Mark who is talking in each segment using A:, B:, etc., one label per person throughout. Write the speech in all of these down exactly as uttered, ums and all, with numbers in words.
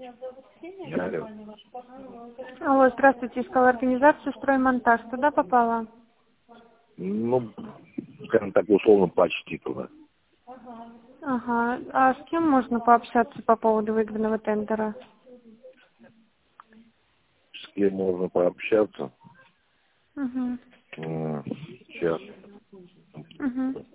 A: Алло.
B: Алло, здравствуйте, искала организацию «Строймонтаж». Туда попала?
A: Ну, скажем так, условно, почти туда.
B: Ага. А с кем можно пообщаться по поводу выигранного тендера?
A: С кем можно пообщаться?
B: Угу.
A: Сейчас.
B: Угу.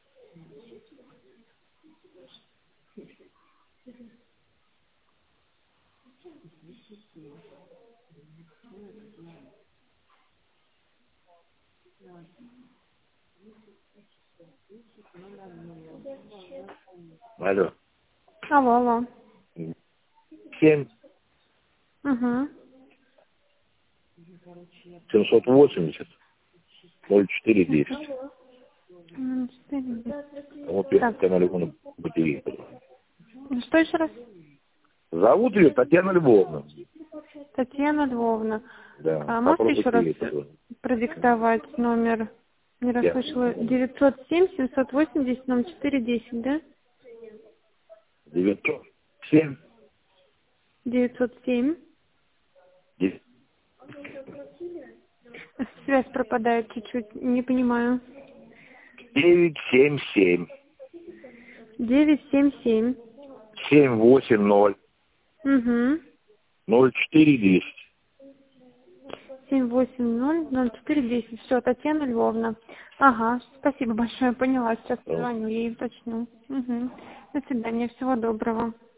A: Алло.
B: Алло, алло.
A: Семь
B: Угу.
A: семьсот восемьдесят ноль четыре десять. Вот первый
B: Так.
A: канал Львовна батареи.
B: Что еще раз?
A: Зовут ее Татьяна Львовна.
B: Татьяна Львовна.
A: Да.
B: А можете
A: Попробуйте
B: еще раз
A: ей позвонить.
B: продиктовать номер? Не
A: Я.
B: расслышала. девятьсот семь семьсот восемьдесят ноль четыре десять, да?
A: девятьсот семь
B: девятьсот семь.
A: десять.
B: Связь пропадает чуть-чуть, не понимаю.
A: девять семь семь
B: девять семь семь.
A: семь восемь ноль
B: Угу.
A: ноль четыре десять.
B: семь восемь ноль ноль четыре десять. Все, Татьяна Львовна. Ага, спасибо большое, поняла. Сейчас позвоню ей, уточню. Угу. До свидания, всего доброго.